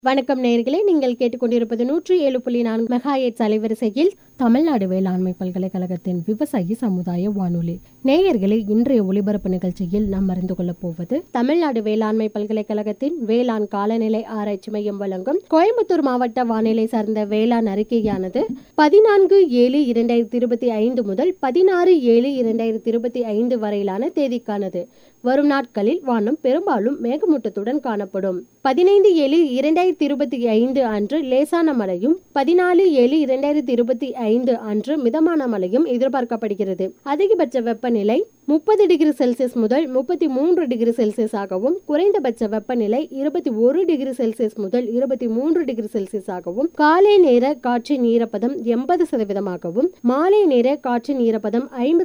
வணக்கம் நேயர்களே, நீங்கள் கேட்டுக்கொண்டிருப்பது 107.4 மெகாஹெர்ட்ஸ் அலைவரிசையில் தமிழ்நாடு வேளாண்மை பல்கலைக்கழகத்தின் விவசாயி சமுதாய வானொலி. நேயர்களே, இன்றைய ஒளிபரப்பு நிகழ்ச்சியில் நாம் அறிந்து கொள்ளப் போவது தமிழ்நாடு வேளாண்மை பல்கலைக்கழகத்தின் வேளாண் காலநிலை ஆராய்ச்சி மையம் வழங்கும் கோயம்புத்தூர் மாவட்ட வானிலை சார்ந்த வேளாண் அறிக்கையானது 14/7/2025 முதல் 16/7/2025 வரையிலான தேதிக்கானது. வரும் நாட்களில் வானம் பெரும்பாலும் மேகமூட்டத்துடன் காணப்படும். 15/7/2025 அன்று லேசான மழையும் 14/7/2025 அன்று மிதமான மழையும் எதிர்பார்க்கப்படுகிறது. அதிகபட்ச வெப்பநிலை 30 டிகிரி செல்சியஸ் முதல் 33 டிகிரி செல்சியஸ் ஆகவும், குறைந்தபட்ச வெப்பநிலை 21 டிகிரி செல்சியஸ் முதல் 23 டிகிரி செல்சியஸ் ஆகவும், காலை நேர காற்றின் ஈரப்பதம் 80% மாலை நேர காற்றின் ஈரப்பதம்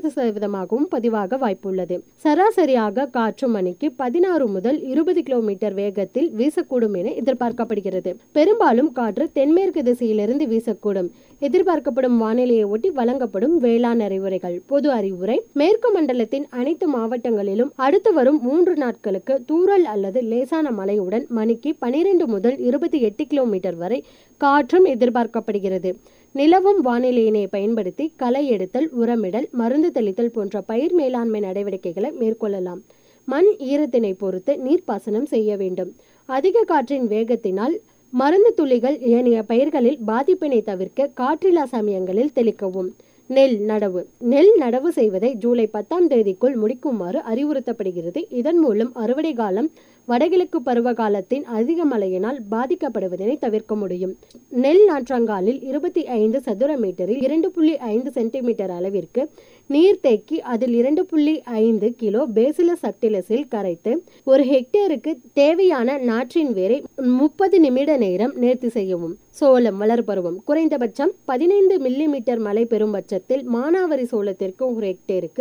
50% பதிவாக வாய்ப்புள்ளது. சராசரியாக காற்று மணிக்கு 16 முதல் 20 கிலோமீட்டர் வேகத்தில் வீசக்கூடும் என எதிர்பார்க்கப்படுகிறது. பெரும்பாலும் காற்று தென்மேற்கு திசையிலிருந்து வீசக்கூடும். எதிர்பார்க்கப்படும் வானிலையை ஒட்டி வழங்கப்படும் வேளாண் அறிவுரைகள். பொது அறிவுரை: மேற்கு மண்டலத்தின் அனைத்து மாவட்டங்களிலும் அடுத்து வரும் 3 நாட்களுக்கு தூறல் அல்லது லேசான மழையுடன் மணிக்கு 12 முதல் 28 கிலோமீட்டர் வரை காற்றும் எதிர்பார்க்கப்படுகிறது. நிலவும் வானிலையினை பயன்படுத்தி களை எடுத்தல், உரமிடல், மருந்து தெளித்தல் போன்ற பயிர் மேலாண்மை நடவடிக்கைகளை மேற்கொள்ளலாம். மண் ஈரத்தினை பொறுத்து நீர்ப்பாசனம் செய்ய வேண்டும். அதிக காற்றின் வேகத்தினால் மருந்து துளிகள் ஏனைய பயிர்களில் பாதிப்பினை தவிர்க்க காற்றில்லா சமயங்களில் தெளிக்கவும். நெல் நடவு செய்வதை ஜூலை 10ஆம் தேதிக்குள் முடிக்குமாறு அறிவுறுத்தப்படுகிறது. இதன் மூலம் அறுவடை காலம் வடகிழக்கு பருவ காலத்தின் அதிக மழையினால் பாதிக்கப்படுவதனை தவிர்க்க முடியும். நெல் நாற்றங்காலில் 25 சதுர மீட்டரில் 2.5 சென்டிமீட்டர் அளவிற்கு நீர் தேக்கி அதில் 2.5 கிலோ பேசிலஸ் சப்டிலஸில் கரைத்து 1 ஹெக்டேருக்கு தேவையான நாற்றின் வேரை 30 நிமிட நேரம் நேர்த்தி செய்யவும். சோளம் வளர்பருவம்: குறைந்தபட்சம் 15 மில்லிமீட்டர் மழை பெறும் பட்சத்தில் மானாவரி சோளத்திற்கு 1 ஹெக்டேருக்கு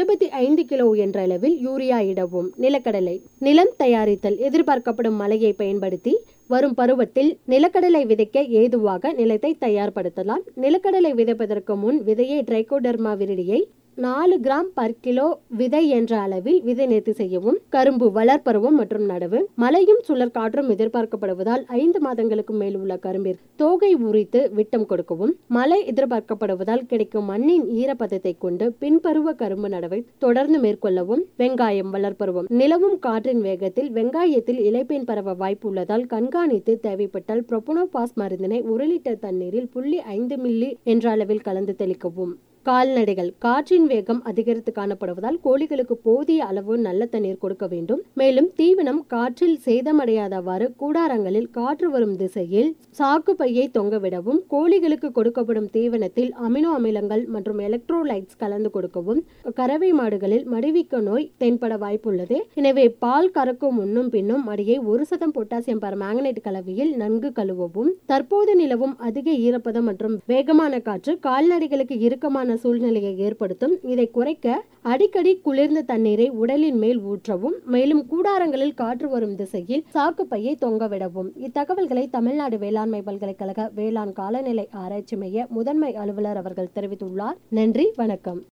25 கிலோ என்ற அளவில் யூரியா இடவும். நிலக்கடலை நிலம் தயாரித்தல்: எதிர்பார்க்கப்படும் மழையை பயன்படுத்தி வரும் பருவத்தில் நிலக்கடலை விதைக்க ஏதுவாக நிலத்தை தயார்படுத்தலாம். நிலக்கடலை விதைப்பதற்கு முன் விதையை ட்ரைகோடர்மா விரிடியை 4 கிராம் பர் கிலோ விதை என்ற அளவில் விதை நேர்த்தி செய்யவும். கரும்பு வளர்பருவம் மற்றும் நடவு: மழையும் சுழற் காற்றும் எதிர்பார்க்கப்படுவதால் 5 மாதங்களுக்கு மேல் உள்ள கரும்பிற்கு தோகை உரித்து விட்டம் கொடுக்கவும். மழை எதிர்பார்க்கப்படுவதால் கிடைக்கும் மண்ணின் ஈரப்பதத்தை கொண்டு பின்பருவ கரும்பு நடவை தொடர்ந்து மேற்கொள்ளவும். வெங்காயம் வளர்பருவம்: நிலவும் காற்றின் வேகத்தில் வெங்காயத்தில் இலைப்பேன் பரவ வாய்ப்பு உள்ளதால் கண்காணித்து தேவைப்பட்டால் புரோபனோபாஸ் மருந்தினை 1 லிட்டர் தண்ணீரில் 0.5 மில்லி என்ற அளவில் கலந்து தெளிக்கவும். கால்நடைகள்: காற்றின் வேகம் அதிகரித்து காணப்படுவதால் கோழிகளுக்கு போதிய அளவு நல்ல தண்ணீர் கொடுக்க வேண்டும். மேலும் தீவனம் காற்றில் சேதமடையாதவாறு கூடாரங்களில் காற்று வரும் திசையில் சாக்கு பையை தொங்கவிடவும். கோழிகளுக்கு கொடுக்கப்படும் தீவனத்தில் அமினோ அமிலங்கள் மற்றும் எலக்ட்ரோலைட்ஸ் கலந்து கொடுக்கவும். கறவை மாடுகளில் மடிவீக்க நோய் தென்பட வாய்ப்புள்ளது. எனவே பால் கறக்கும் முன்னும் பின்னும் மடியை 1% பொட்டாசியம் பர்மாங்கனேட் கலவையில் நன்கு கழுவவும். தற்போது நிலவும் அதிக ஈரப்பதம் மற்றும் வேகமான காற்று கால்நடைகளுக்கு இறுக்கமான சூழ்நிலையை ஏற்படுத்தும். இதை குறைக்க அடிக்கடி குளிர்ந்த தண்ணீரை உடலின் மேல் ஊற்றவும். மேலும் கூடாரங்களில் காற்று வரும் திசையில் சாக்கு பையை தொங்கவிடவும். இத்தகவல்களை தமிழ்நாடு வேளாண்மை பல்கலைக்கழக வேளாண் காலநிலை ஆராய்ச்சி மைய முதன்மை அலுவலர் அவர்கள் தெரிவித்துள்ளார். நன்றி, வணக்கம்.